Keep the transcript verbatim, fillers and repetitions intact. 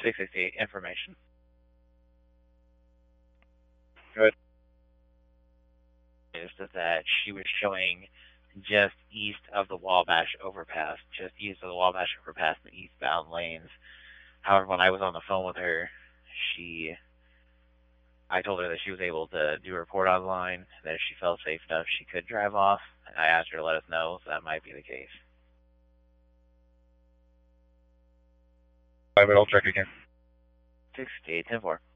six sixty-eight, information. Good. Is that she was showing just east of the Wabash overpass, just east of the Wabash overpass in the eastbound lanes. However, when I was on the phone with her, she, I told her that she was able to do a report online, that if she felt safe enough, she could drive off. And I asked her to let us know, so that might be the case. I will check again. six sixty-eight, ten four.